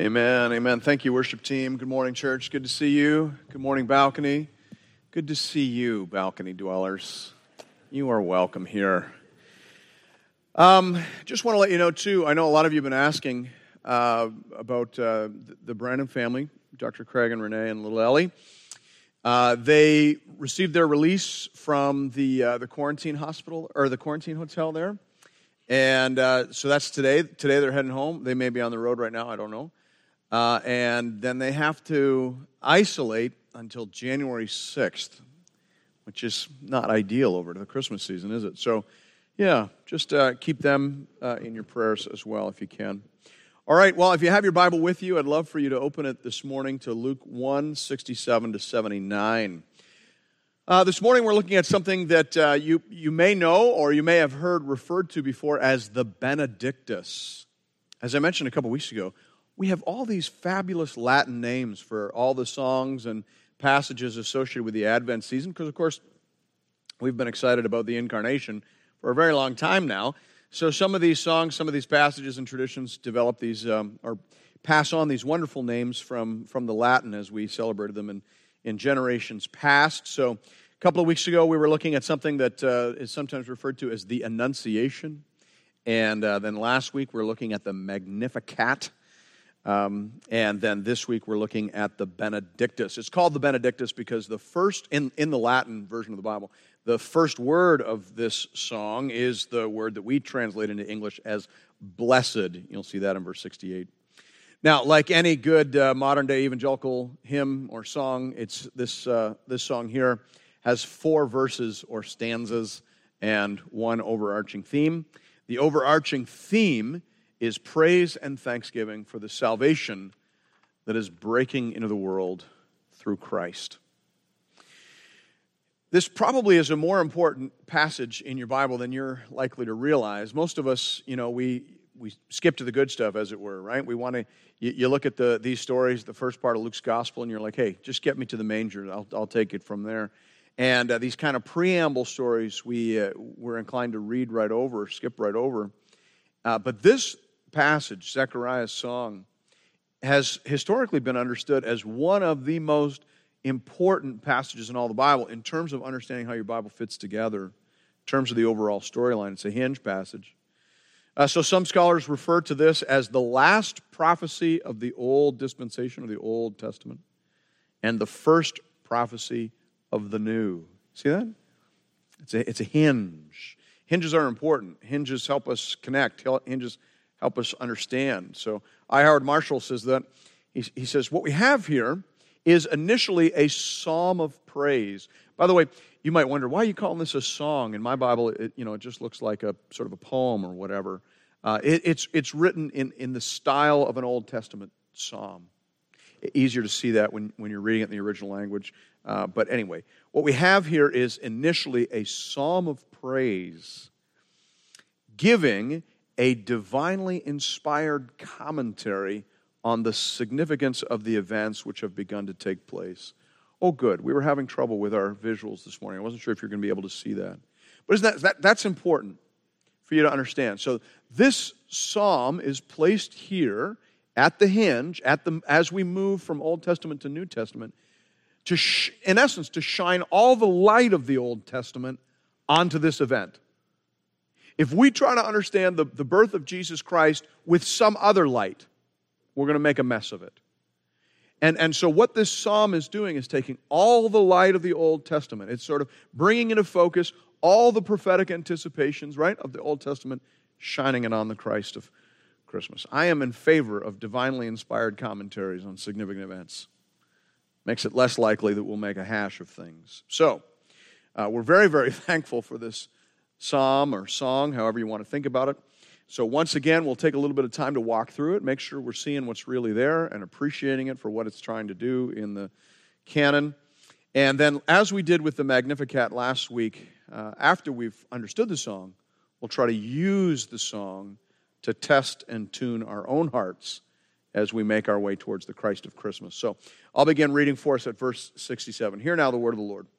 Amen, amen. Thank you, worship team. Good morning, church. Good to see you. Good morning, balcony. Good to see you, balcony dwellers. You are welcome here. Just want to let you know, too, I know a lot of you have been asking about the Brandon family, Dr. Craig and Renee and little Ellie. They received their release from the quarantine hospital, or the quarantine hotel there. And so that's today. Today they're heading home. They may be on the road right now. I don't know. And then they have to isolate until January 6th, which is not ideal over the Christmas season, is it? So, yeah, just keep them in your prayers as well if you can. All right, well, if you have your Bible with you, I'd love for you to open it this morning to Luke 1, 67 to 79. This morning we're looking at something that you may know or you may have heard referred to before as the Benedictus. As I mentioned a couple weeks ago, we have all these fabulous Latin names for all the songs and passages associated with the Advent season because, of course, we've been excited about the Incarnation for a very long time now. So some of these songs, some of these passages and traditions develop these or pass on these wonderful names from the Latin as we celebrated them in generations past. So a couple of weeks ago, we were looking at something that is sometimes referred to as the Annunciation. And then last week, we're looking at the Magnificat. And then this week, we're looking at the Benedictus. It's called the Benedictus because the first, in the Latin version of the Bible, the first word of this song is the word that we translate into English as blessed. You'll see that in verse 68. Now, like any good modern-day evangelical hymn or song, it's this song here has 4 verses or stanzas and one overarching theme. The overarching theme is praise and thanksgiving for the salvation that is breaking into the world through Christ. This probably is a more important passage in your Bible than you're likely to realize. Most of us, we skip to the good stuff, as it were, right? We want to. You look at these stories, the first part of Luke's gospel, and you're like, "Hey, just get me to the manger. I'll take it from there." And these kind of preamble stories, we're inclined to read right over, skip right over. But this passage, Zechariah's song, has historically been understood as one of the most important passages in all the Bible in terms of understanding how your Bible fits together, in terms of the overall storyline. It's a hinge passage. So some scholars refer to this as the last prophecy of the Old Dispensation of the Old Testament and the first prophecy of the New. See that? It's a hinge. Hinges are important. Hinges help us connect. Hinges help us understand. So I. Howard Marshall says that. He says, what we have here is initially a psalm of praise. By the way, you might wonder, why are you calling this a song? In my Bible, it just looks like a sort of a poem or whatever. It's written in the style of an Old Testament psalm. Easier to see that when you're reading it in the original language. But anyway, what we have here is initially a psalm of praise, giving a divinely inspired commentary on the significance of the events which have begun to take place. Oh, good. We were having trouble with our visuals this morning. I wasn't sure if you're going to be able to see that. But isn't that's important for you to understand. So this psalm is placed here at the hinge, as we move from Old Testament to New Testament, in essence, to shine all the light of the Old Testament onto this event. If we try to understand the birth of Jesus Christ with some other light, we're going to make a mess of it. And so what this psalm is doing is taking all the light of the Old Testament. It's sort of bringing into focus all the prophetic anticipations, right, of the Old Testament, shining it on the Christ of Christmas. I am in favor of divinely inspired commentaries on significant events. Makes it less likely that we'll make a hash of things. So, we're very, very thankful for this psalm or song, however you want to think about it. So once again, we'll take a little bit of time to walk through it, make sure we're seeing what's really there and appreciating it for what it's trying to do in the canon. And then, as we did with the Magnificat last week, after we've understood the song, we'll try to use the song to test and tune our own hearts as we make our way towards the Christ of Christmas. So I'll begin reading for us at verse 67. Hear now the word of the Lord.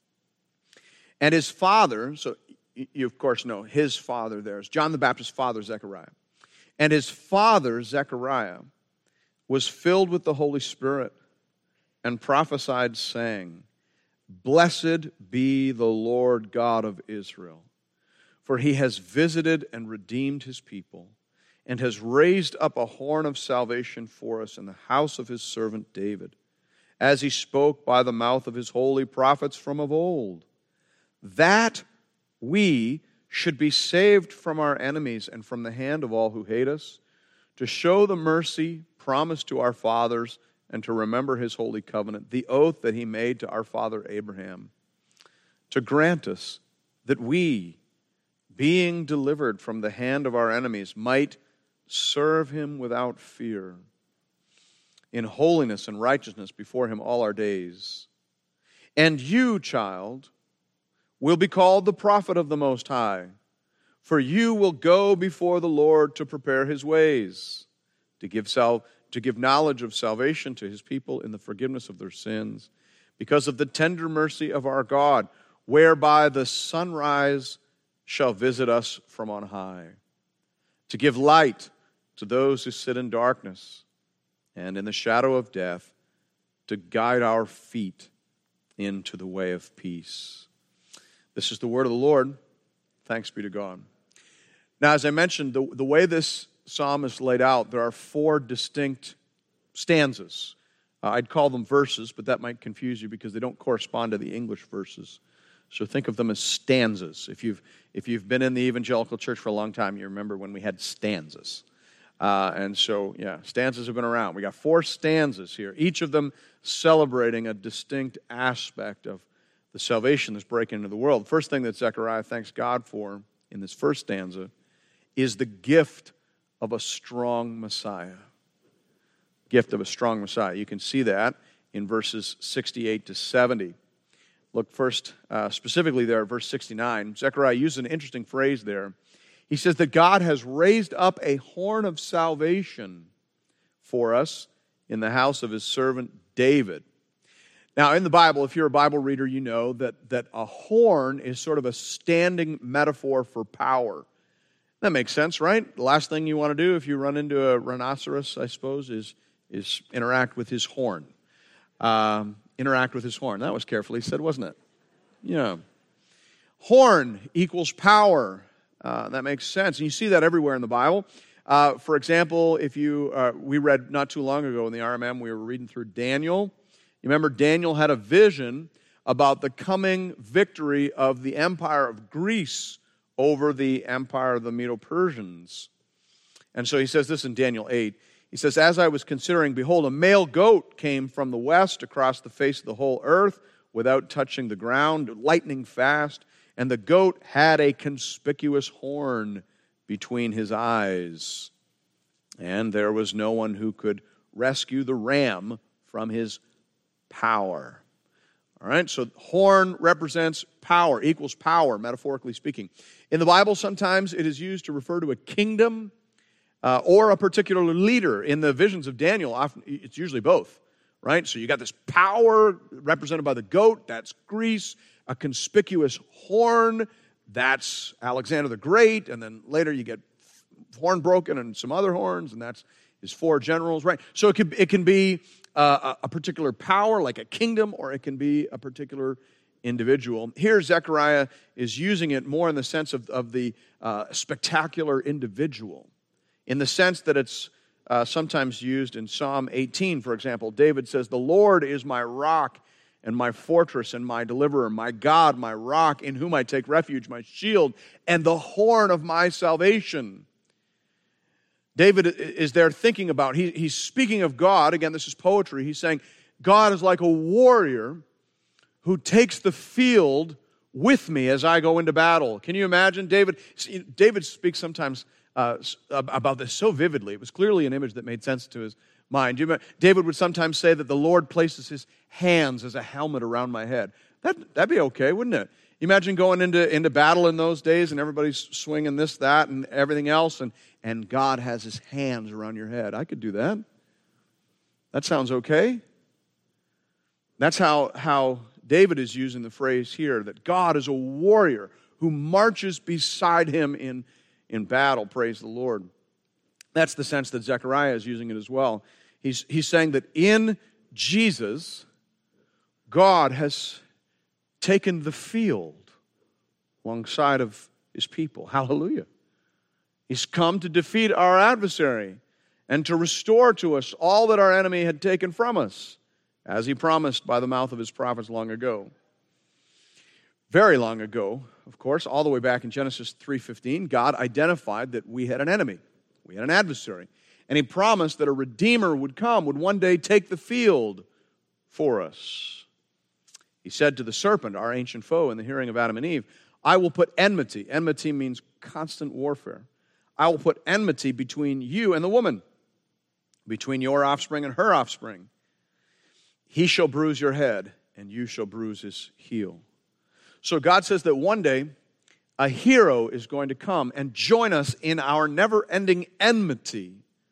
And his father, so you of course know his father there is John the Baptist's father, Zechariah. And his father, Zechariah, was filled with the Holy Spirit and prophesied, saying, Blessed be the Lord God of Israel, for he has visited and redeemed his people, and has raised up a horn of salvation for us in the house of his servant David, as he spoke by the mouth of his holy prophets from of old, that we should be saved from our enemies and from the hand of all who hate us, to show the mercy promised to our fathers, and to remember his holy covenant, the oath that he made to our father Abraham, to grant us that we, being delivered from the hand of our enemies, might serve him without fear, in holiness and righteousness before him all our days. And you, child, will be called the prophet of the Most High, for you will go before the Lord to prepare his ways, to give knowledge of salvation to his people in the forgiveness of their sins, because of the tender mercy of our God, whereby the sunrise shall visit us from on high, to give light to those who sit in darkness and in the shadow of death, to guide our feet into the way of peace. This is the word of the Lord. Thanks be to God. Now, as I mentioned, the way this psalm is laid out, there are 4 distinct stanzas. I'd call them verses, but that might confuse you because they don't correspond to the English verses. So think of them as stanzas. If you've been in the evangelical church for a long time, you remember when we had stanzas. Stanzas have been around. We got 4 stanzas here, each of them celebrating a distinct aspect of the salvation that's breaking into the world. The first thing that Zechariah thanks God for in this first stanza is the gift of a strong Messiah. Gift of a strong Messiah. You can see that in verses 68 to 70. Look first specifically there at verse 69. Zechariah uses an interesting phrase there. He says that God has raised up a horn of salvation for us in the house of his servant David. Now, in the Bible, if you're a Bible reader, you know that a horn is sort of a standing metaphor for power. That makes sense, right? The last thing you want to do if you run into a rhinoceros, I suppose, is interact with his horn. Interact with his horn. That was carefully said, wasn't it? Yeah. Horn equals power. That makes sense. And you see that everywhere in the Bible. For example, if we read not too long ago in the RMM, we were reading through Daniel. You remember Daniel had a vision about the coming victory of the empire of Greece over the empire of the Medo-Persians. And so he says this in Daniel 8. He says, As I was considering, behold, a male goat came from the west across the face of the whole earth without touching the ground, lightning fast. And the goat had a conspicuous horn between his eyes. And there was no one who could rescue the ram from his power. All right, so horn represents power, equals power, metaphorically speaking. In the Bible, sometimes it is used to refer to a kingdom or a particular leader. In the visions of Daniel, often it's usually both, right? So you got this power represented by the goat, that's Greece, a conspicuous horn, that's Alexander the Great, and then later you get horn broken and some other horns, and that's his 4 generals, right? So it can be a particular power, like a kingdom, or it can be a particular individual. Here, Zechariah is using it more in the sense of the spectacular individual, in the sense that it's sometimes used in Psalm 18, for example. David says, The Lord is my rock and my fortress and my deliverer, my God, my rock, in whom I take refuge, my shield, and the horn of my salvation. David is there thinking about, he's speaking of God. Again, this is poetry. He's saying, God is like a warrior who takes the field with me as I go into battle. Can you imagine? David speaks sometimes about this so vividly. It was clearly an image that made sense to his mind. David would sometimes say that the Lord places his hands as a helmet around my head. That'd be okay, wouldn't it? You imagine going into battle in those days and everybody's swinging this, that, and everything else, and God has his hands around your head. I could do that. That sounds okay. That's how David is using the phrase here, that God is a warrior who marches beside him in battle. Praise the Lord. That's the sense that Zechariah is using it as well. He's saying that in Jesus, God has taken the field alongside of his people. Hallelujah. He's come to defeat our adversary and to restore to us all that our enemy had taken from us, as he promised by the mouth of his prophets long ago. Very long ago, of course, all the way back in Genesis 3:15, God identified that we had an enemy. We had an adversary. And he promised that a Redeemer would come, would one day take the field for us. He said to the serpent, our ancient foe, in the hearing of Adam and Eve, I will put enmity. Enmity means constant warfare. I will put enmity between you and the woman, between your offspring and her offspring. He shall bruise your head, and you shall bruise his heel. So God says that one day a hero is going to come and join us in our never-ending enmity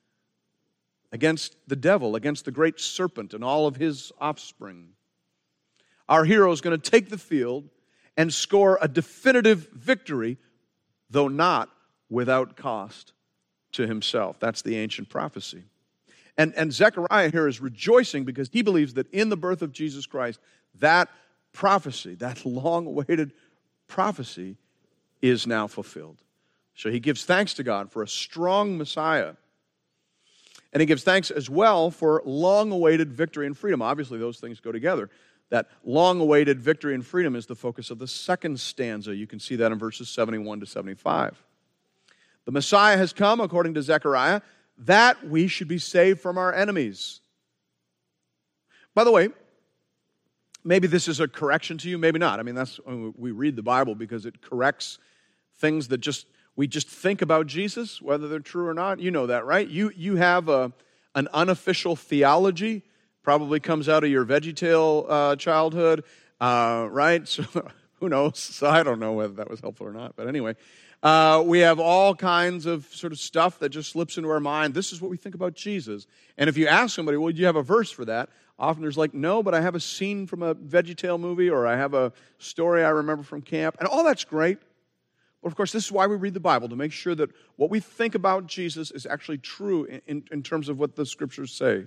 against the devil, against the great serpent and all of his offspring. Our hero is going to take the field and score a definitive victory, though not without cost to himself. That's the ancient prophecy. And Zechariah here is rejoicing because he believes that in the birth of Jesus Christ, that prophecy, that long-awaited prophecy, is now fulfilled. So he gives thanks to God for a strong Messiah. And he gives thanks as well for long-awaited victory and freedom. Obviously, those things go together. That long-awaited victory and freedom is the focus of the second stanza. You can see that in verses 71 to 75. The Messiah has come, according to Zechariah, that we should be saved from our enemies. By the way, maybe this is a correction to you, maybe not. I mean, that's we read the Bible because it corrects things that we just think about Jesus, whether they're true or not. You know that, right? You have an unofficial theology, probably comes out of your VeggieTale childhood, right? So who knows? So I don't know whether that was helpful or not. But anyway, we have all kinds of sort of stuff that just slips into our mind. This is what we think about Jesus. And if you ask somebody, well, do you have a verse for that? Often there's like, no, but I have a scene from a VeggieTale movie, or I have a story I remember from camp. And all that's great. But of course, this is why we read the Bible, to make sure that what we think about Jesus is actually true in terms of what the Scriptures say.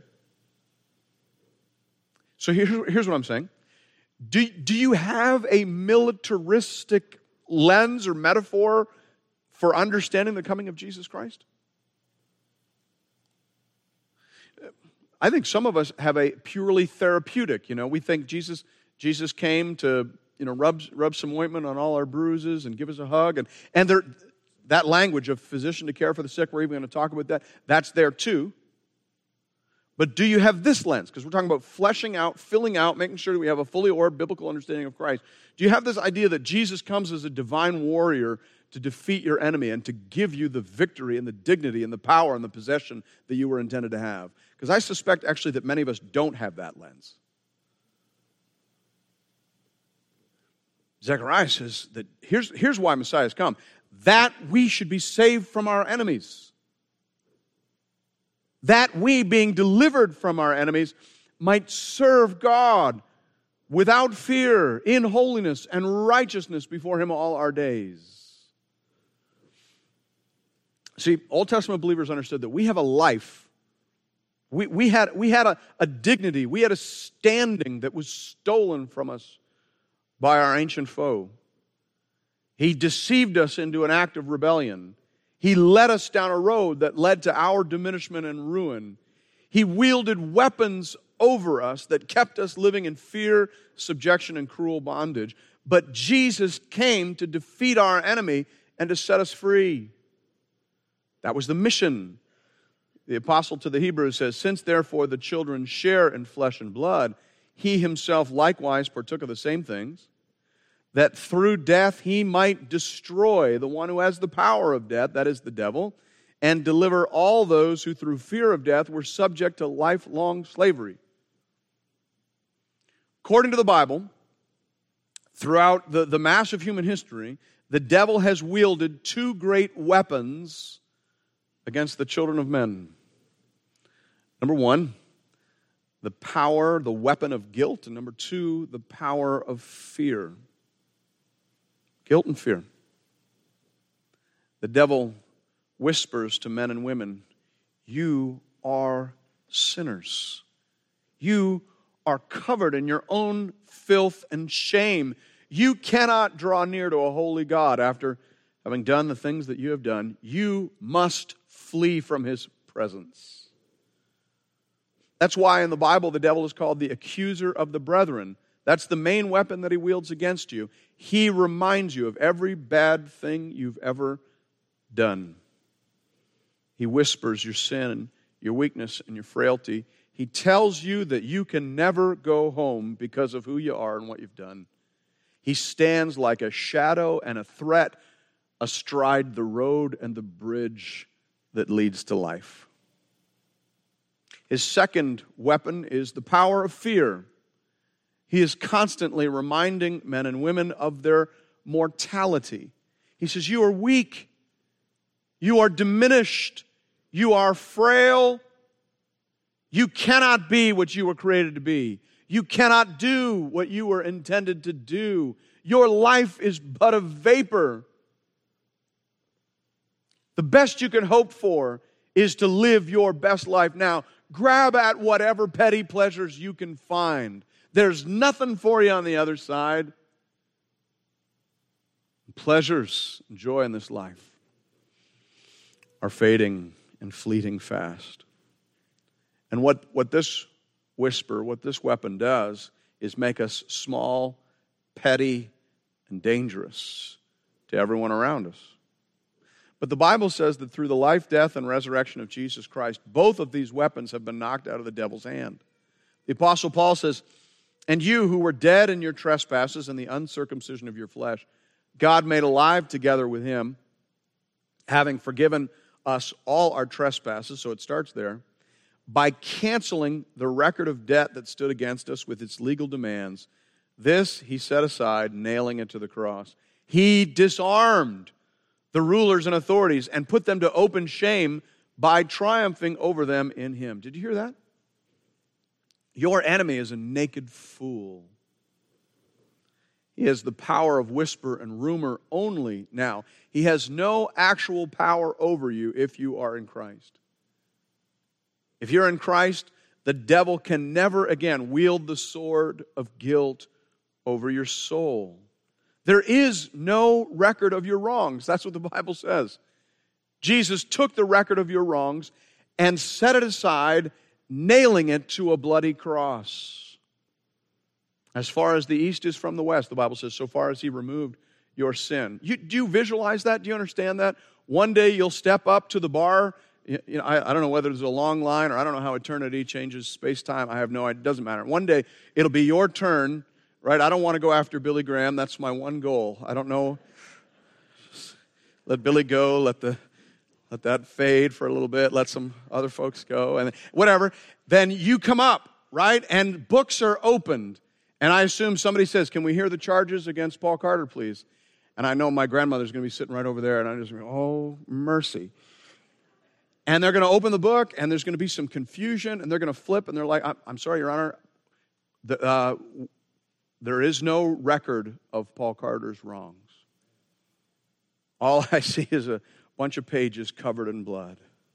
So here's what I'm saying. Do you have a militaristic lens or metaphor for understanding the coming of Jesus Christ? I think some of us have a purely therapeutic. We think Jesus came to rub some ointment on all our bruises and give us a hug, and that language of physician to care for the sick, we're even going to talk about that. That's there too. But do you have this lens? Because we're talking about fleshing out, filling out, making sure that we have a fully orbed biblical understanding of Christ. Do you have this idea that Jesus comes as a divine warrior to defeat your enemy and to give you the victory and the dignity and the power and the possession that you were intended to have? Because I suspect actually that many of us don't have that lens. Zechariah says that here's why Messiah has come, that we should be saved from our enemies. That we, being delivered from our enemies, might serve God without fear, in holiness and righteousness before Him all our days. See, Old Testament believers understood that we have a life. We had a dignity, we had a standing that was stolen from us by our ancient foe. He deceived us into an act of rebellion. He led us down a road that led to our diminishment and ruin. He wielded weapons over us that kept us living in fear, subjection, and cruel bondage. But Jesus came to defeat our enemy and to set us free. That was the mission. The apostle to the Hebrews says, since therefore the children share in flesh and blood, he himself likewise partook of the same things, that through death he might destroy the one who has the power of death, that is the devil, and deliver all those who through fear of death were subject to lifelong slavery. According to the Bible, throughout the mass of human history, the devil has wielded two great weapons against the children of men. Number one, the power, the weapon of guilt, and number two, the power of fear. Guilt and fear. The devil whispers to men and women, you are sinners. You are covered in your own filth and shame. You cannot draw near to a holy God after having done the things that you have done. You must flee from His presence. That's why in the Bible the devil is called the accuser of the brethren. That's the main weapon that he wields against you. He reminds you of every bad thing you've ever done. He whispers your sin, your weakness, and your frailty. He tells you that you can never go home because of who you are and what you've done. He stands like a shadow and a threat astride the road and the bridge that leads to life. His second weapon is the power of fear. He is constantly reminding men and women of their mortality. He says, you are weak, you are diminished, you are frail, you cannot be what you were created to be. You cannot do what you were intended to do. Your life is but a vapor. The best you can hope for is to live your best life now. Grab at whatever petty pleasures you can find. There's nothing for you on the other side. Pleasures and joy in this life are fading and fleeting fast. And what this whisper, what this weapon does, is make us small, petty, and dangerous to everyone around us. But the Bible says that through the life, death, and resurrection of Jesus Christ, both of these weapons have been knocked out of the devil's hand. The Apostle Paul says, and you who were dead in your trespasses and the uncircumcision of your flesh, God made alive together with Him, having forgiven us all our trespasses, so it starts there, by canceling the record of debt that stood against us with its legal demands. This He set aside, nailing it to the cross. He disarmed the rulers and authorities and put them to open shame by triumphing over them in Him. Did you hear that? Your enemy is a naked fool. He has the power of whisper and rumor only now. He has no actual power over you if you are in Christ. If you're in Christ, the devil can never again wield the sword of guilt over your soul. There is no record of your wrongs. That's what the Bible says. Jesus took the record of your wrongs and set it aside, nailing it to a bloody cross. As far as the east is from the west, the Bible says, so far as He removed your sin. Do you visualize that? Do you understand that? One day you'll step up to the bar. I don't know whether there's a long line or I don't know how eternity changes space-time. I have no idea. It doesn't matter. One day it'll be your turn. Right? I don't want to go after Billy Graham. That's my one goal. I don't know. Just let Billy go. Let that fade for a little bit. Let some other folks go. And whatever. Then you come up, right? And books are opened. And I assume somebody says, can we hear the charges against Paul Carter, please? And I know my grandmother's going to be sitting right over there. And I'm just going, oh, mercy. And they're going to open the book. And there's going to be some confusion. And they're going to flip. And they're like, I'm sorry, Your Honor. There is no record of Paul Carter's wrongs. All I see is a bunch of pages covered in blood.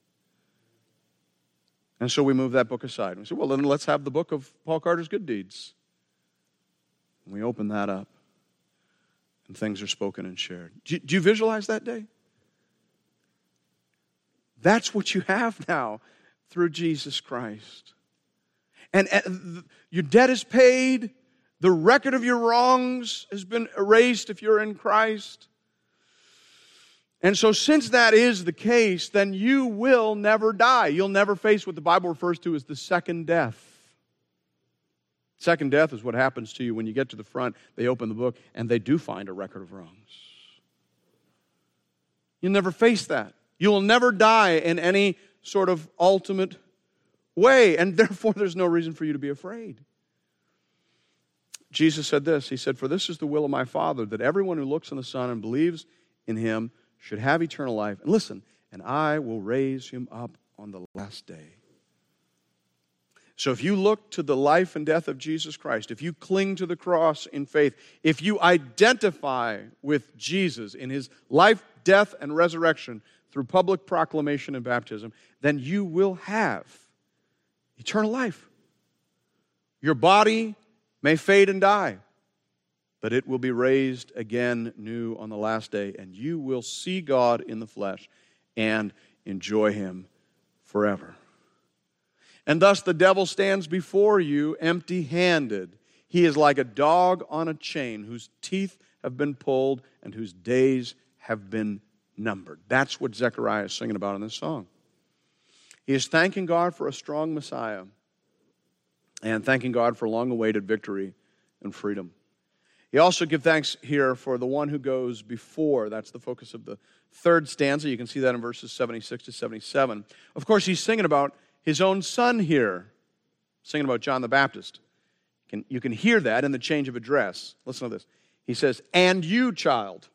And so we move that book aside. We say, well, then let's have the book of Paul Carter's good deeds. And we open that up, and things are spoken and shared. Do you visualize that day? That's what you have now through Jesus Christ. And your debt is paid. The record of your wrongs has been erased if you're in Christ. And so since that is the case, then you will never die. You'll never face what the Bible refers to as the second death. Second death is what happens to you when you get to the front. They open the book and they do find a record of wrongs. You'll never face that. You will never die in any sort of ultimate way. And therefore there's no reason for you to be afraid. Jesus said this, He said, for this is the will of my Father, that everyone who looks on the Son and believes in Him should have eternal life. And listen, and I will raise him up on the last day. So if you look to the life and death of Jesus Christ, if you cling to the cross in faith, if you identify with Jesus in His life, death, and resurrection through public proclamation and baptism, then you will have eternal life. Your body may fade and die, but it will be raised again new on the last day, and you will see God in the flesh and enjoy Him forever. And thus the devil stands before you empty-handed. He is like a dog on a chain whose teeth have been pulled and whose days have been numbered. That's what Zechariah is singing about in this song. He is thanking God for a strong Messiah and thanking God for long-awaited victory and freedom. He also gives thanks here for the one who goes before. That's the focus of the third stanza. You can see that in verses 76 to 77. Of course, he's singing about his own son here, singing about John the Baptist. You can hear that in the change of address. Listen to this. He says, "And you, child."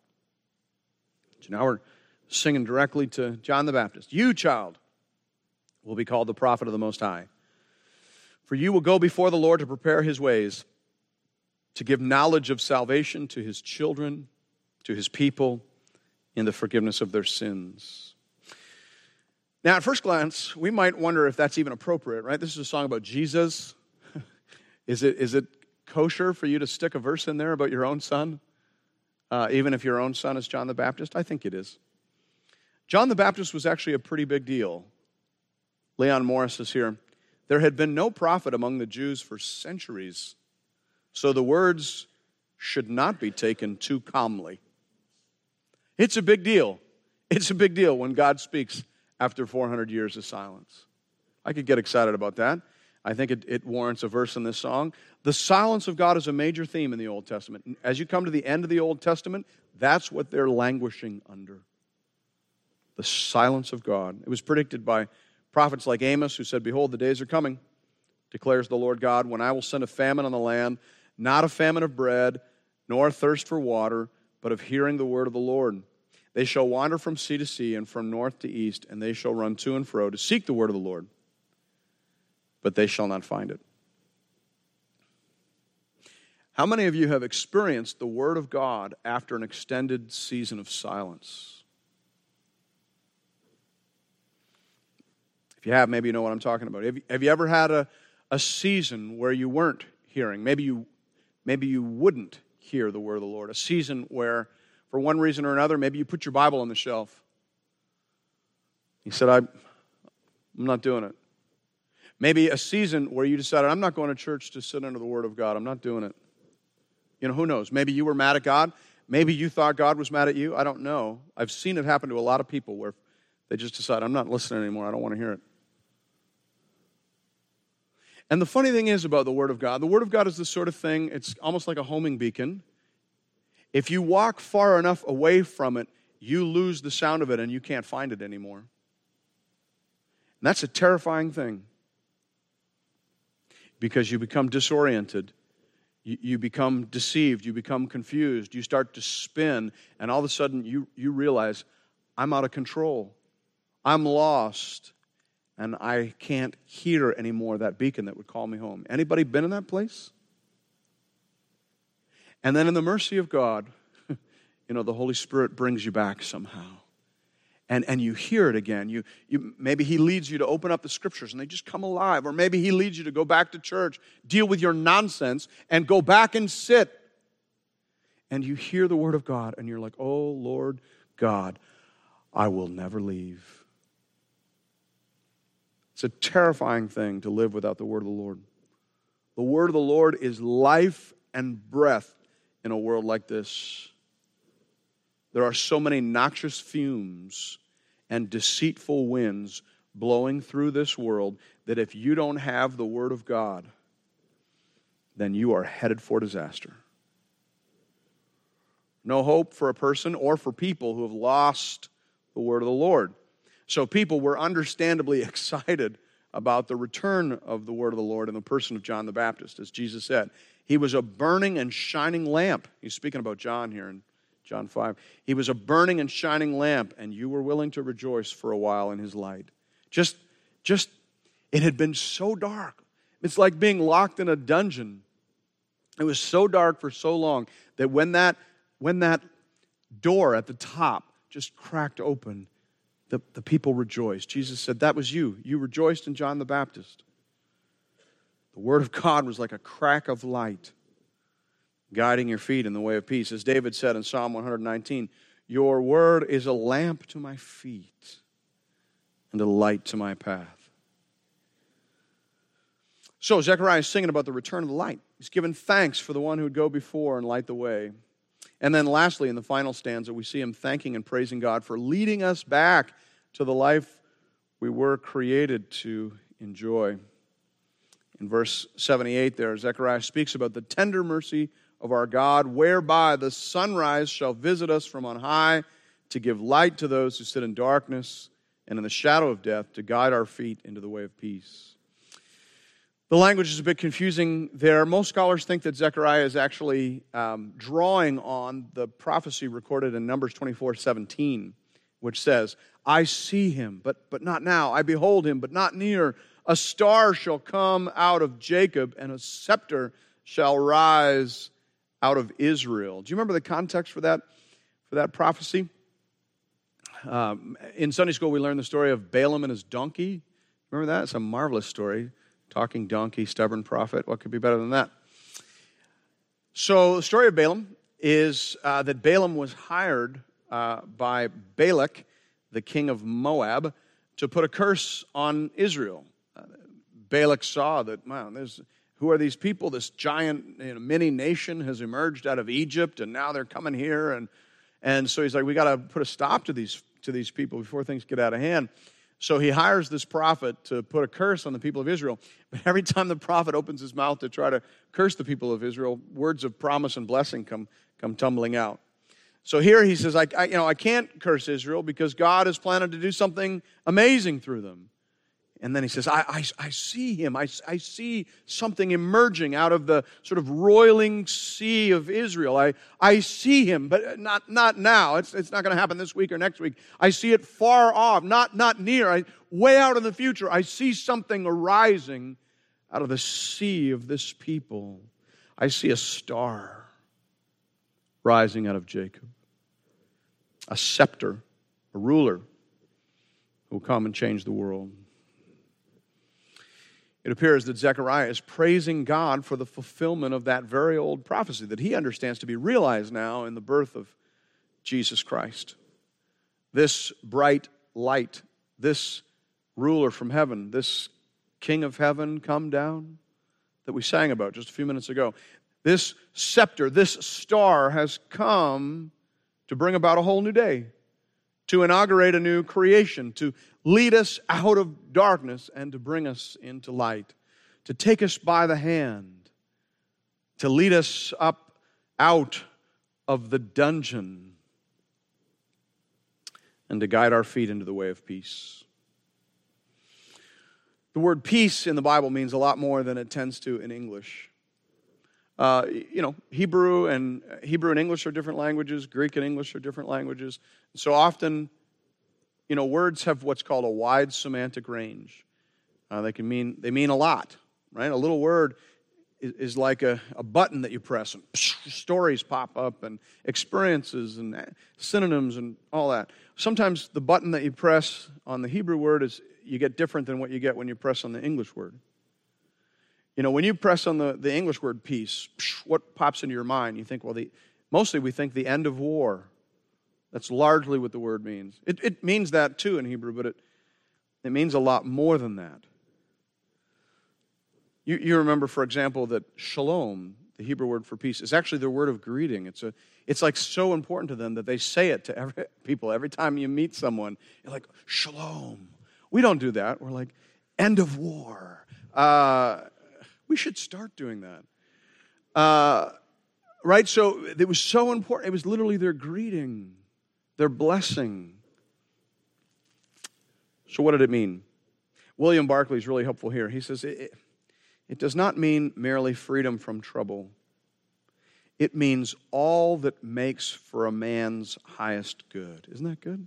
So now we're singing directly to John the Baptist. "You, child, will be called the prophet of the Most High. For you will go before the Lord to prepare His ways, to give knowledge of salvation to His children, to His people, in the forgiveness of their sins." Now, at first glance, we might wonder if that's even appropriate, right? This is a song about Jesus. Is it kosher for you to stick a verse in there about your own son, even if your own son is John the Baptist? I think it is. John the Baptist was actually a pretty big deal. Leon Morris is here. There had been no prophet among the Jews for centuries, so the words should not be taken too calmly. It's a big deal. It's a big deal when God speaks after 400 years of silence. I could get excited about that. I think it warrants a verse in this song. The silence of God is a major theme in the Old Testament. As you come to the end of the Old Testament, that's what they're languishing under. The silence of God. It was predicted by prophets like Amos, who said, "Behold, the days are coming, declares the Lord God, when I will send a famine on the land, not a famine of bread, nor a thirst for water, but of hearing the word of the Lord. They shall wander from sea to sea and from north to east, and they shall run to and fro to seek the word of the Lord, but they shall not find it." How many of you have experienced the word of God after an extended season of silence? If you have, maybe you know what I'm talking about. Have you ever had a season where you weren't hearing? Maybe you wouldn't hear the word of the Lord. A season where, for one reason or another, maybe you put your Bible on the shelf. You said, I'm not doing it. Maybe a season where you decided, I'm not going to church to sit under the word of God. I'm not doing it. Who knows? Maybe you were mad at God. Maybe you thought God was mad at you. I don't know. I've seen it happen to a lot of people where they just decide, I'm not listening anymore. I don't want to hear it. And the funny thing is about the Word of God is the sort of thing, it's almost like a homing beacon. If you walk far enough away from it, you lose the sound of it and you can't find it anymore. And that's a terrifying thing. Because you become disoriented. You become deceived. You become confused. You start to spin. And all of a sudden you realize, I'm out of control. I'm lost. And I can't hear anymore that beacon that would call me home. Anybody been in that place? And then in the mercy of God, the Holy Spirit brings you back somehow. And you hear it again. You maybe He leads you to open up the Scriptures and they just come alive. Or maybe He leads you to go back to church, deal with your nonsense, and go back and sit. And you hear the Word of God and you're like, oh, Lord God, I will never leave. It's a terrifying thing to live without the word of the Lord. The word of the Lord is life and breath in a world like this. There are so many noxious fumes and deceitful winds blowing through this world that if you don't have the word of God, then you are headed for disaster. No hope for a person or for people who have lost the word of the Lord. So people were understandably excited about the return of the word of the Lord in the person of John the Baptist. As Jesus said, he was a burning and shining lamp. He's speaking about John here in John 5. He was a burning and shining lamp, and you were willing to rejoice for a while in his light. Just it had been so dark. It's like being locked in a dungeon. It was so dark for so long that when that door at the top just cracked open, the people rejoiced. Jesus said, that was you. You rejoiced in John the Baptist. The Word of God was like a crack of light, guiding your feet in the way of peace. As David said in Psalm 119, your Word is a lamp to my feet and a light to my path. So Zechariah is singing about the return of the light. He's given thanks for the one who would go before and light the way. And then lastly, in the final stanza, we see him thanking and praising God for leading us back to the life we were created to enjoy. In verse 78 there, Zechariah speaks about the tender mercy of our God, whereby the sunrise shall visit us from on high to give light to those who sit in darkness and in the shadow of death, to guide our feet into the way of peace. The language is a bit confusing there. Most scholars think that Zechariah is actually drawing on the prophecy recorded in Numbers 24:17, which says, I see him, but not now. I behold him, but not near. A star shall come out of Jacob, and a scepter shall rise out of Israel. Do you remember the context for that prophecy? In Sunday school, we learned the story of Balaam and his donkey. Remember that? It's a marvelous story. Talking donkey, stubborn prophet. What could be better than that? So the story of Balaam is that Balaam was hired by Balak, the king of Moab, to put a curse on Israel. Balak saw that, wow, who are these people? This giant mini nation has emerged out of Egypt, and now they're coming here. And so he's like, we got to put a stop to these people before things get out of hand. So he hires this prophet to put a curse on the people of Israel. But every time the prophet opens his mouth to try to curse the people of Israel, words of promise and blessing come tumbling out. So here he says, I can't curse Israel because God has planned to do something amazing through them. And then he says, I see him. I see something emerging out of the sort of roiling sea of Israel. I see him, but not now. It's not going to happen this week or next week. I see it far off, not near. Way out in the future, I see something arising out of the sea of this people. I see a star rising out of Jacob. A scepter, a ruler who will come and change the world. It appears that Zechariah is praising God for the fulfillment of that very old prophecy that he understands to be realized now in the birth of Jesus Christ. This bright light, this ruler from heaven, this King of heaven come down that we sang about just a few minutes ago. This scepter, this star has come to bring about a whole new day, to inaugurate a new creation, to lead us out of darkness and to bring us into light, to take us by the hand, to lead us up out of the dungeon, and to guide our feet into the way of peace. The word peace in the Bible means a lot more than it tends to in English. Hebrew and English are different languages. Greek and English are different languages. So often, words have what's called a wide semantic range. They mean a lot, right? A little word is like a button that you press, and stories pop up, and experiences, and synonyms, and all that. Sometimes the button that you press on the Hebrew word you get different than what you get when you press on the English word. When you press on the English word peace, what pops into your mind? You think, mostly we think the end of war. That's largely what the word means. It means that too in Hebrew, but it means a lot more than that. You remember, for example, that shalom, the Hebrew word for peace, is actually their word of greeting. It's like so important to them that they say it to people. Every time you meet someone, you're like, shalom. We don't do that. We're like, end of war. We should start doing that. Right? So it was so important. It was literally their greeting, their blessing. So what did it mean? William Barclay is really helpful here. He says, it does not mean merely freedom from trouble. It means all that makes for a man's highest good. Isn't that good?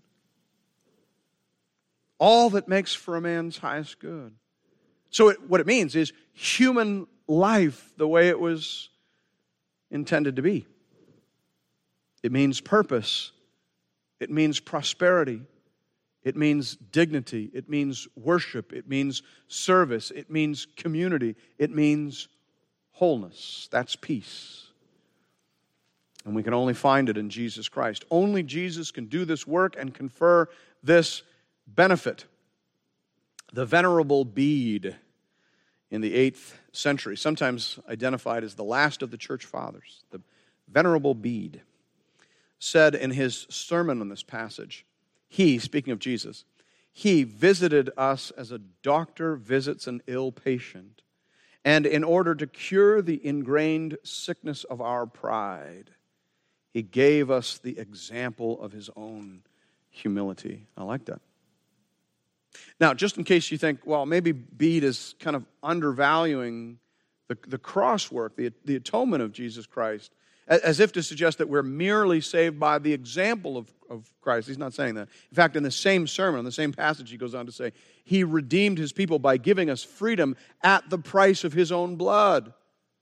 All that makes for a man's highest good. So what it means is human life the way it was intended to be. It means purpose. It means prosperity. It means dignity. It means worship. It means service. It means community. It means wholeness. That's peace. And we can only find it in Jesus Christ. Only Jesus can do this work and confer this benefit. The Venerable Bede in the 8th century, sometimes identified as the last of the church fathers, the Venerable Bede, said in his sermon on this passage, he, speaking of Jesus, he visited us as a doctor visits an ill patient, and in order to cure the ingrained sickness of our pride, he gave us the example of his own humility. I like that. Now, just in case you think, well, maybe Bede is kind of undervaluing the cross work, the atonement of Jesus Christ, as if to suggest that we're merely saved by the example of Christ. He's not saying that. In fact, in the same sermon, in the same passage, he goes on to say, he redeemed his people by giving us freedom at the price of his own blood.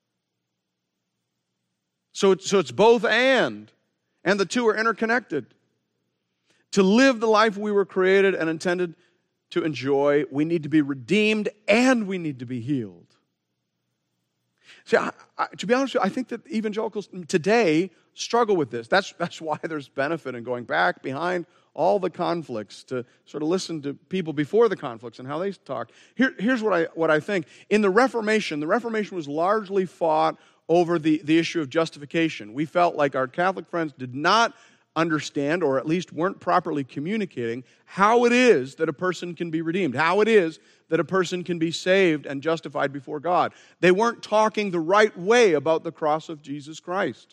So it's both and the two are interconnected. To live the life we were created and intended to enjoy, we need to be redeemed and we need to be healed. See, to be honest with you, I think that evangelicals today struggle with this. That's why there's benefit in going back behind all the conflicts to sort of listen to people before the conflicts and how they talk. Here's what I think. In the Reformation was largely fought over the issue of justification. We felt like our Catholic friends did not understand, or at least weren't properly communicating, how it is that a person can be redeemed, how it is that a person can be saved and justified before God. They weren't talking the right way about the cross of Jesus Christ.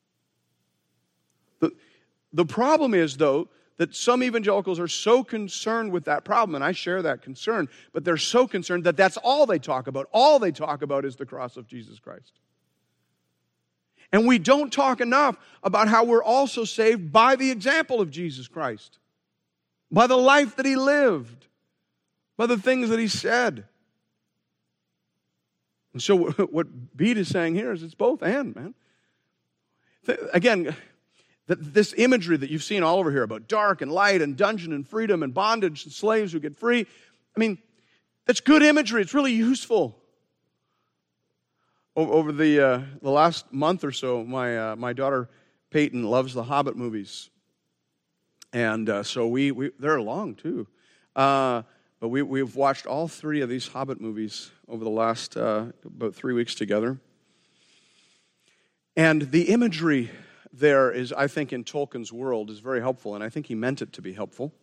The problem is, though, that some evangelicals are so concerned with that problem, and I share that concern, but they're so concerned that that's all they talk about. All they talk about is the cross of Jesus Christ. And we don't talk enough about how we're also saved by the example of Jesus Christ, by the life that he lived, by the things that he said. And so what Bede is saying here is it's both and, man. Again, this imagery that you've seen all over here about dark and light and dungeon and freedom and bondage and slaves who get free, I mean, that's good imagery. It's really useful. Over the last month or so, my daughter Peyton loves the Hobbit movies, and so they're long too. But we've watched all 3 of these Hobbit movies over the last about 3 weeks together, and the imagery there is, I think, in Tolkien's world is very helpful, and I think he meant it to be helpful.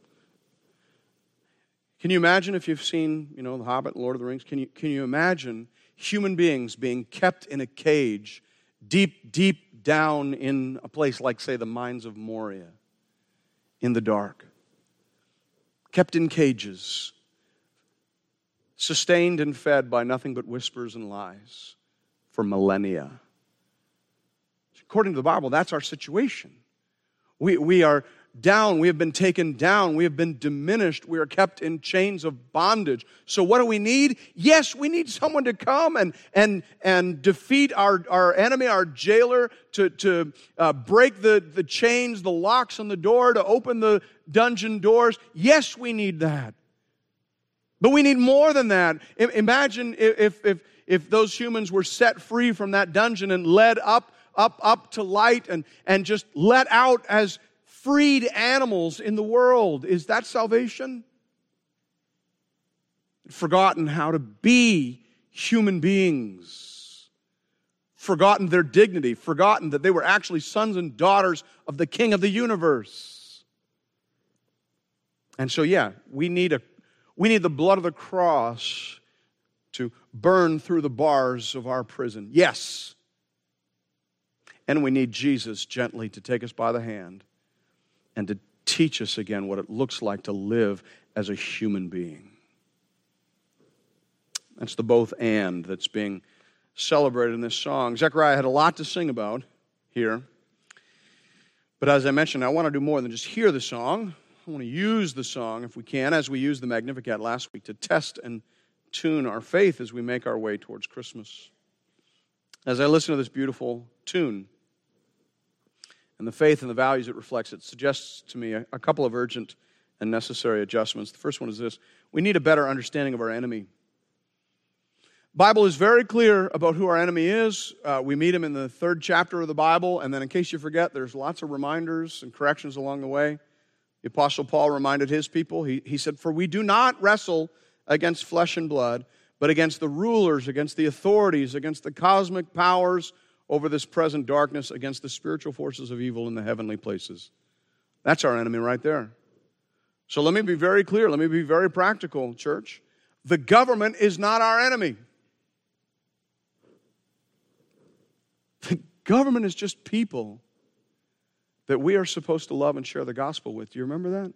Can you imagine if you've seen, The Hobbit, Lord of the Rings? Can you imagine human beings being kept in a cage deep, deep down in a place like, say, the mines of Moria, in the dark? Kept in cages, sustained and fed by nothing but whispers and lies for millennia. According to the Bible, that's our situation. We are down, we have been taken down, we have been diminished, we are kept in chains of bondage. So what do we need? Yes, we need someone to come and defeat our enemy, our jailer, to break the chains, the locks on the door, to open the dungeon doors. Yes, we need that. But we need more than that. Imagine if those humans were set free from that dungeon and led up to light and just let out as freed animals in the world. Is that salvation? Forgotten how to be human beings. Forgotten their dignity. Forgotten that they were actually sons and daughters of the King of the universe. And so, we need the blood of the cross to burn through the bars of our prison. Yes. And we need Jesus gently to take us by the hand and to teach us again what it looks like to live as a human being. That's the both and that's being celebrated in this song. Zechariah had a lot to sing about here. But as I mentioned, I want to do more than just hear the song. I want to use the song, if we can, as we used the Magnificat last week, to test and tune our faith as we make our way towards Christmas. As I listen to this beautiful tune, and the faith and the values it reflects, it suggests to me a couple of urgent and necessary adjustments. The first one is this: we need a better understanding of our enemy. Bible is very clear about who our enemy is. We meet him in the 3rd chapter of the Bible, and then in case you forget, there's lots of reminders and corrections along the way. The Apostle Paul reminded his people, he said, "For we do not wrestle against flesh and blood, but against the rulers, against the authorities, against the cosmic powers over this present darkness, against the spiritual forces of evil in the heavenly places." That's our enemy right there. So let me be very clear. Let me be very practical, church. The government is not our enemy. The government is just people that we are supposed to love and share the gospel with. Do you remember that?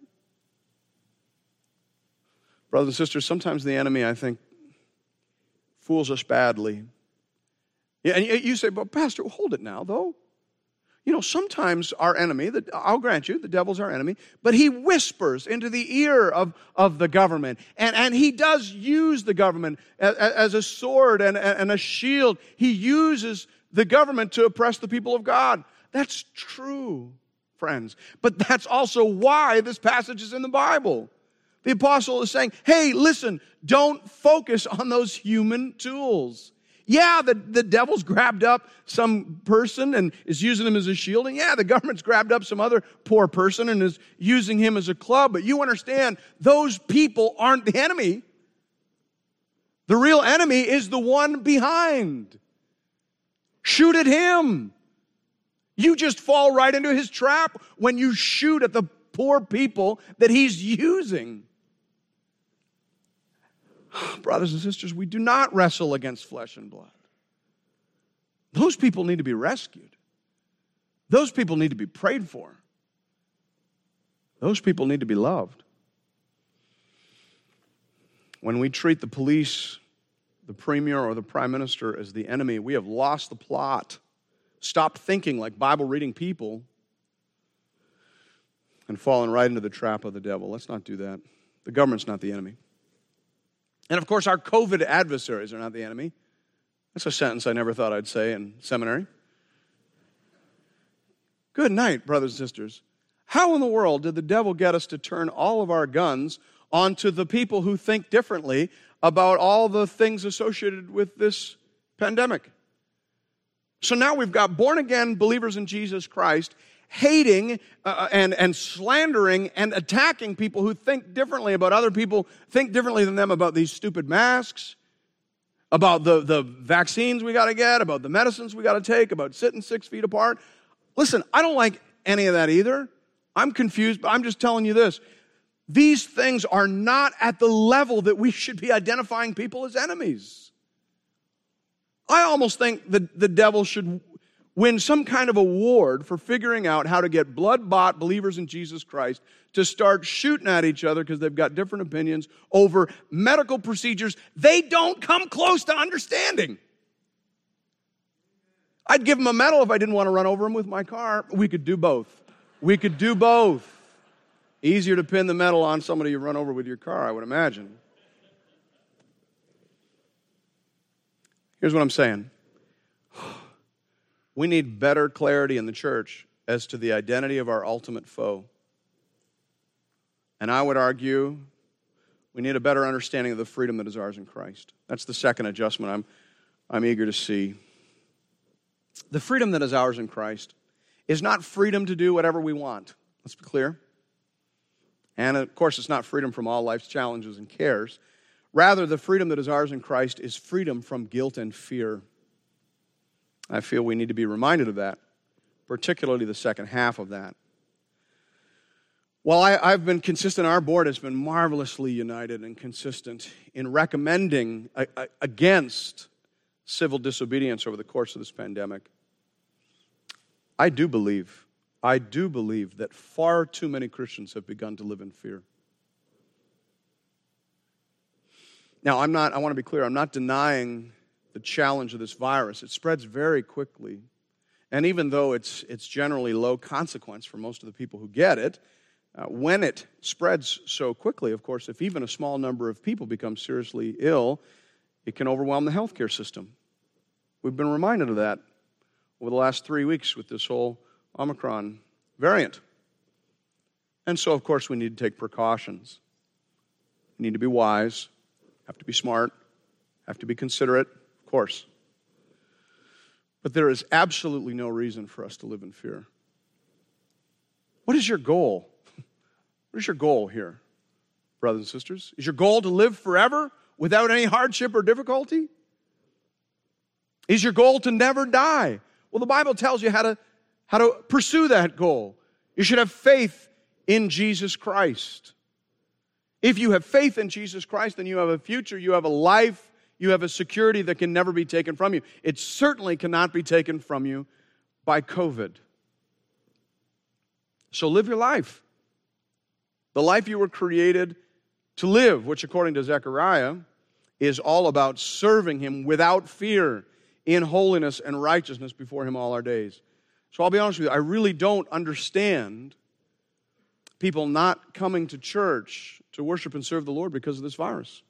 Brothers and sisters, sometimes the enemy, I think, fools us badly. Yeah, and you say, "But Pastor, hold it now, though. You know, sometimes our enemy, I'll grant you, the devil's our enemy, but he whispers into the ear of the government. And he does use the government as a sword and a shield. He uses the government to oppress the people of God. That's true, friends. But that's also why this passage is in the Bible. The apostle is saying, hey, listen, don't focus on those human tools. Yeah, the devil's grabbed up some person and is using him as a shield. And yeah, the government's grabbed up some other poor person and is using him as a club. But you understand, those people aren't the enemy. The real enemy is the one behind. Shoot at him. You just fall right into his trap when you shoot at the poor people that he's using. Brothers and sisters, we do not wrestle against flesh and blood. Those people need to be rescued. Those people need to be prayed for. Those people need to be loved. When we treat the police, the premier, or the prime minister as the enemy, we have lost the plot. Stopped thinking like Bible-reading people and fallen right into the trap of the devil. Let's not do that. The government's not the enemy. And of course, our COVID adversaries are not the enemy. That's a sentence I never thought I'd say in seminary. Good night, brothers and sisters. How in the world did the devil get us to turn all of our guns onto the people who think differently about all the things associated with this pandemic? So now we've got born-again believers in Jesus Christ hating and slandering and attacking people who think differently about other people, think differently than them about these stupid masks, about the vaccines we got to get, about the medicines we got to take, about sitting 6 feet apart. Listen, I don't like any of that either. I'm confused, but I'm just telling you this. These things are not at the level that we should be identifying people as enemies. I almost think that the devil should win some kind of award for figuring out how to get blood-bought believers in Jesus Christ to start shooting at each other because they've got different opinions over medical procedures they don't come close to understanding. I'd give them a medal if I didn't want to run over them with my car. We could do both. We could do both. Easier to pin the medal on somebody you run over with your car, I would imagine. Here's what I'm saying. We need better clarity in the church as to the identity of our ultimate foe. And I would argue we need a better understanding of the freedom that is ours in Christ. That's the second adjustment I'm eager to see. The freedom that is ours in Christ is not freedom to do whatever we want. Let's be clear. And of course, it's not freedom from all life's challenges and cares. Rather, the freedom that is ours in Christ is freedom from guilt and fear. I feel we need to be reminded of that, particularly the second half of that. While I've been consistent, our board has been marvelously united and consistent in recommending against civil disobedience over the course of this pandemic. I do believe that far too many Christians have begun to live in fear. Now, I want to be clear, I'm not denying the challenge of this virus. It spreads very quickly. And even though it's generally low consequence for most of the people who get it, when it spreads so quickly, of course, if even a small number of people become seriously ill, it can overwhelm the healthcare system. We've been reminded of that over the last 3 weeks with this whole Omicron variant. And so, of course, we need to take precautions. We need to be wise, have to be smart, have to be considerate, of course. But there is absolutely no reason for us to live in fear. What is your goal? What is your goal here, brothers and sisters? Is your goal to live forever without any hardship or difficulty? Is your goal to never die? Well, the Bible tells you how to pursue that goal. You should have faith in Jesus Christ. If you have faith in Jesus Christ, then you have a future, you have a life, you have a security that can never be taken from you. It certainly cannot be taken from you by COVID. So live your life. The life you were created to live, which according to Zechariah, is all about serving Him without fear in holiness and righteousness before Him all our days. So I'll be honest with you, I really don't understand people not coming to church to worship and serve the Lord because of this virus.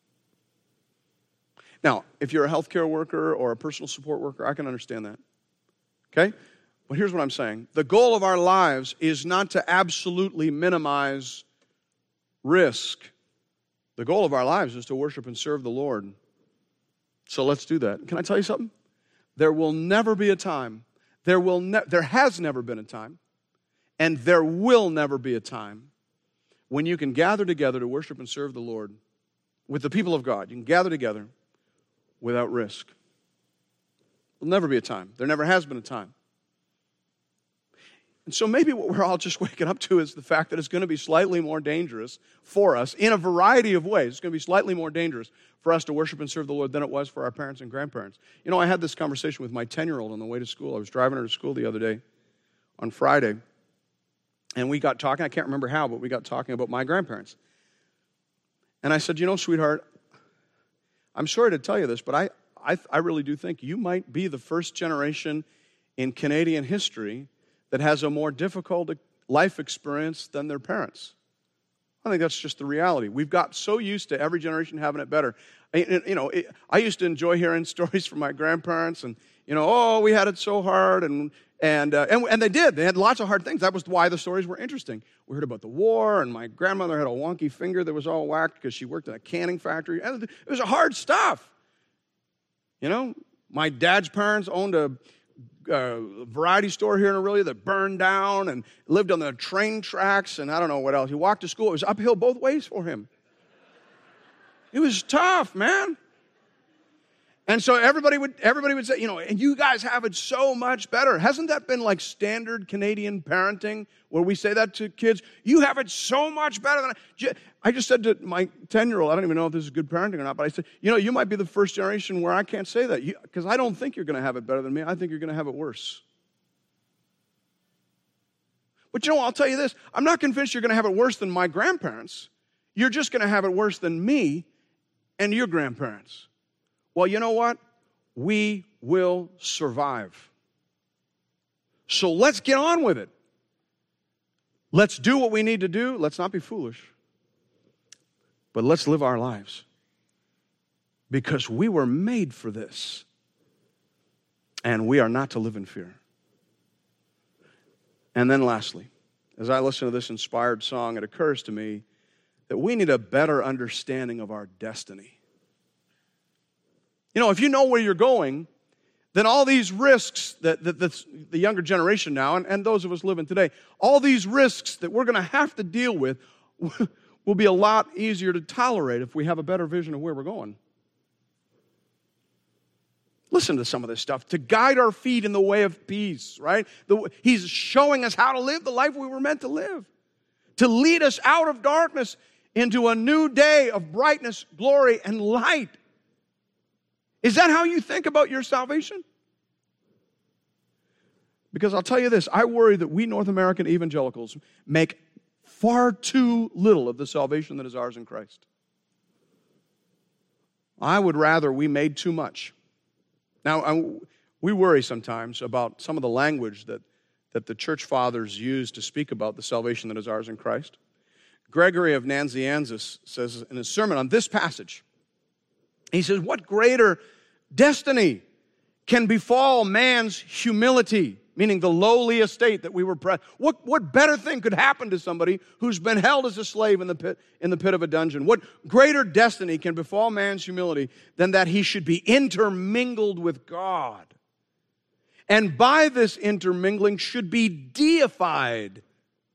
Now, if you're a healthcare worker or a personal support worker, I can understand that. Okay? But here's what I'm saying. The goal of our lives is not to absolutely minimize risk. The goal of our lives is to worship and serve the Lord. So let's do that. Can I tell you something? There will never be a time, there has never been a time, and there will never be a time when you can gather together to worship and serve the Lord with the people of God. You can gather together without risk. There'll never be a time. There never has been a time. And so maybe what we're all just waking up to is the fact that it's going to be slightly more dangerous for us in a variety of ways. It's going to be slightly more dangerous for us to worship and serve the Lord than it was for our parents and grandparents. You know, I had this conversation with my 10-year-old on the way to school. I was driving her to school the other day on Friday, and we got talking. I can't remember how, but we got talking about my grandparents. And I said, you know, sweetheart, I'm sorry to tell you this, but I really do think you might be the first generation in Canadian history that has a more difficult life experience than their parents. I think that's just the reality. We've got so used to every generation having it better. I used to enjoy hearing stories from my grandparents, and oh, we had it so hard, and they did. They had lots of hard things. That was why the stories were interesting. We heard about the war, and my grandmother had a wonky finger that was all whacked because she worked in a canning factory. It was hard stuff. My dad's parents owned a variety store here in Orillia that burned down and lived on the train tracks, and I don't know what else. He walked to school. It was uphill both ways for him. It was tough, man. And so everybody would say, and you guys have it so much better. Hasn't that been like standard Canadian parenting where we say that to kids? You have it so much better than I just said to my 10-year-old, I don't even know if this is good parenting or not, but I said, you might be the first generation where I can't say that because I don't think you're going to have it better than me. I think you're going to have it worse. But I'll tell you this. I'm not convinced you're going to have it worse than my grandparents. You're just going to have it worse than me and your grandparents. Well, you know what? We will survive. So let's get on with it. Let's do what we need to do. Let's not be foolish. But let's live our lives. Because we were made for this. And we are not to live in fear. And then lastly, as I listen to this inspired song, it occurs to me that we need a better understanding of our destiny. If you know where you're going, then all these risks that the younger generation now, and those of us living today, all these risks that we're going to have to deal with will be a lot easier to tolerate if we have a better vision of where we're going. Listen to some of this stuff. To guide our feet in the way of peace, right? He's showing us how to live the life we were meant to live. To lead us out of darkness into a new day of brightness, glory, and light. Is that how you think about your salvation? Because I'll tell you this, I worry that we North American evangelicals make far too little of the salvation that is ours in Christ. I would rather we made too much. Now, we worry sometimes about some of the language that the church fathers use to speak about the salvation that is ours in Christ. Gregory of Nazianzus says in his sermon on this passage, he says, what greater destiny can befall man's humility meaning the lowly estate that we were. What better thing could happen to somebody who's been held as a slave in the pit of a dungeon? What greater destiny can befall man's humility than that he should be intermingled with God? And by this intermingling should be deified.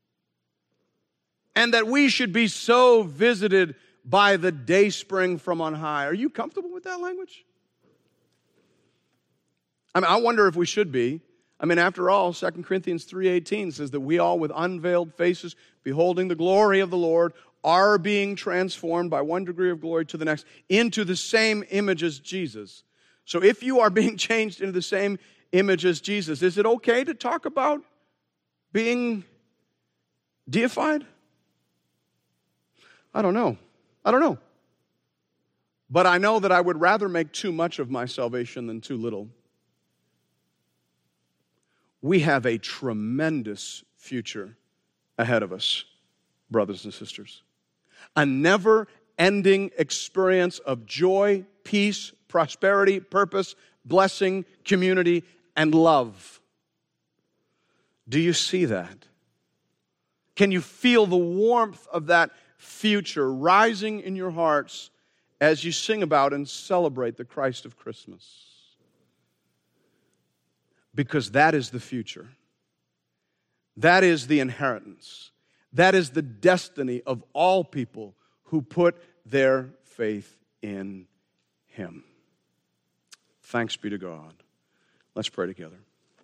And that we should be so visited by the dayspring from on high. Are you comfortable with that language? I wonder if we should be. After all, 2 Corinthians 3:18 says that we all with unveiled faces, beholding the glory of the Lord, are being transformed by one degree of glory to the next into the same image as Jesus. So if you are being changed into the same image as Jesus, is it okay to talk about being deified? I don't know. But I know that I would rather make too much of my salvation than too little. We have a tremendous future ahead of us, brothers and sisters. A never-ending experience of joy, peace, prosperity, purpose, blessing, community, and love. Do you see that? Can you feel the warmth of that future rising in your hearts as you sing about and celebrate the Christ of Christmas? Because that is the future. That is the inheritance. That is the destiny of all people who put their faith in Him. Thanks be to God. Let's pray together.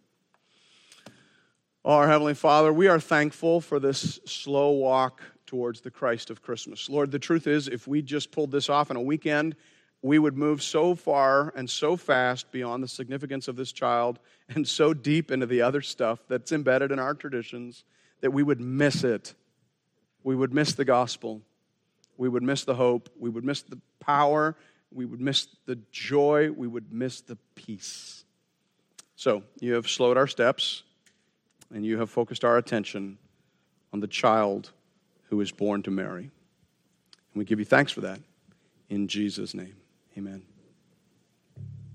Oh, our Heavenly Father, we are thankful for this slow walk towards the Christ of Christmas. Lord, the truth is, if we just pulled this off in a weekend, we would move so far and so fast beyond the significance of this child and so deep into the other stuff that's embedded in our traditions that we would miss it. We would miss the gospel. We would miss the hope. We would miss the power. We would miss the joy. We would miss the peace. So you have slowed our steps and you have focused our attention on the child who is born to Mary. And we give you thanks for that. In Jesus' name, amen.